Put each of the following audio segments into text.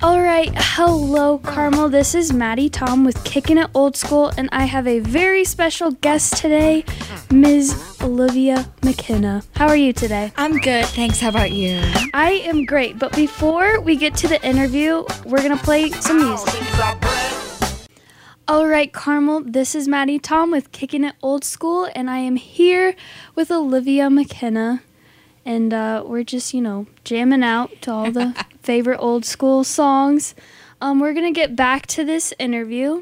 All right, hello Carmel. This is Maddie Tom with Kicking It Old School, and I have a very special guest today, Ms. Olivia McKenna. How are you today? I'm good, thanks. How about you? I am great, but before we get to the interview, we're going to play some music. All right, Carmel, this is Maddie Tom with Kicking It Old School, and I am here with Olivia McKenna, and we're just, jamming out to all the favorite old school songs. We're going to get back to this interview.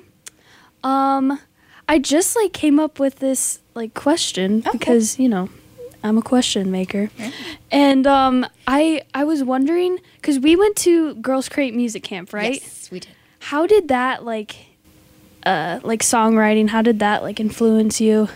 I just, came up with this, question because, I'm a question maker. And I was wondering, because we went to Girls Create Music Camp, right? Yes, we did. How did that, songwriting, how did that, influence you?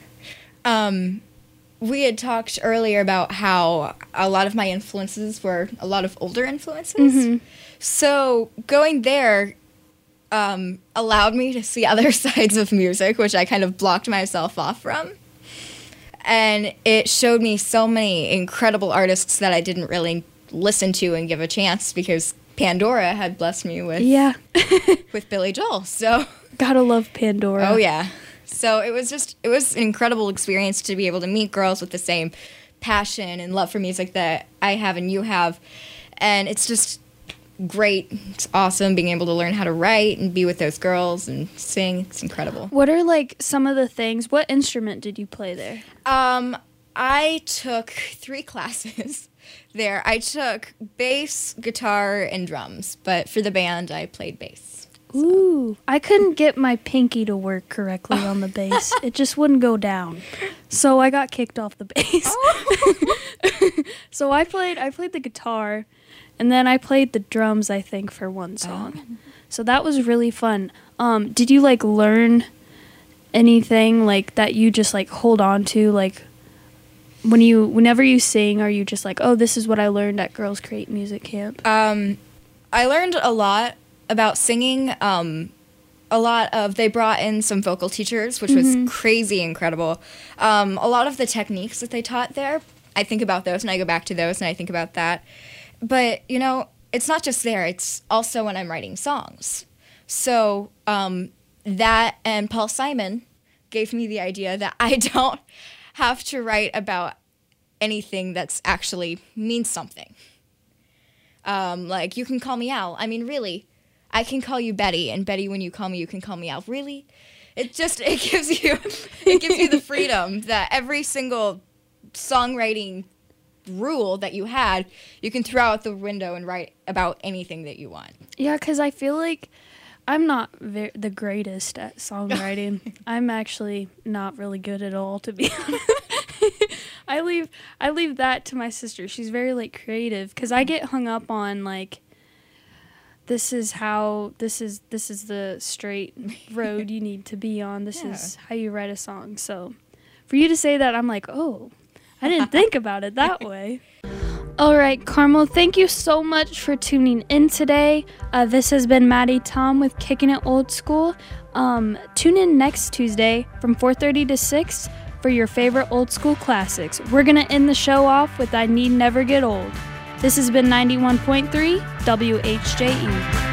We had talked earlier about how a lot of my influences were a lot of older influences. Mm-hmm. So going there allowed me to see other sides of music, which I kind of blocked myself off from. And it showed me so many incredible artists that I didn't really listen to and give a chance because Pandora had blessed me with with Billy Joel. So gotta love Pandora. Oh yeah. So it was an incredible experience to be able to meet girls with the same passion and love for music that I have and you have. And it's just great. It's awesome being able to learn how to write and be with those girls and sing. It's incredible. What are some of the things? What instrument did you play there? I took 3 classes there. I took bass, guitar, and drums. But for the band, I played bass. Ooh, I couldn't get my pinky to work correctly on the bass. It just wouldn't go down. So I got kicked off the bass. Oh. So I played the guitar, and then I played the drums, I think, for one song. Oh. So that was really fun. Did you learn anything that you just hold on to whenever you sing? Are you just oh, this is what I learned at Girls Create Music Camp? I learned a lot about singing. They brought in some vocal teachers, which was crazy incredible. A lot of the techniques that they taught there, I think about those and I go back to those and I think about that. But, it's not just there. It's also when I'm writing songs. So that and Paul Simon gave me the idea that I don't have to write about anything that's actually means something. You can call me Al. I mean, really. I can call you Betty, and Betty, when you call me, you can call me Al. Really? It gives you the freedom that every single songwriting rule that you had, you can throw out the window and write about anything that you want. Yeah, because I feel like I'm not the greatest at songwriting. I'm actually not really good at all, to be honest. I leave that to my sister. She's very creative, because I get hung up on this is the straight road you need to be on. This is how you write a song. So for you to say that, I'm oh, I didn't think about it that way. All right, Carmel, thank you so much for tuning in today. This has been Maddie Tom with Kicking It Old School. Tune in next Tuesday from 4:30 to 6 for your favorite old school classics. We're going to end the show off with I Need Never Get Old. This has been 91.3 WHJE.